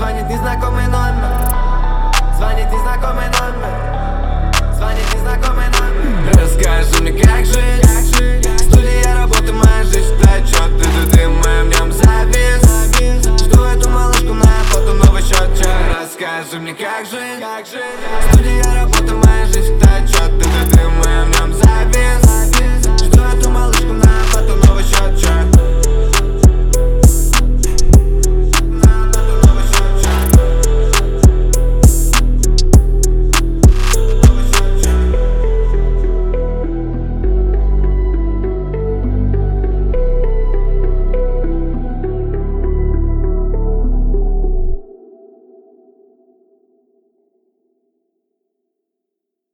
Звонит незнакомый номер. Звонит незнакомый номер. Звонит незнакомый номер. Расскажи мне, как жить. Студия, работа, моя жизнь. Да чё ты в нем завис. Жду эту малышку на фото, новый счет. Расскажи мне, как жить.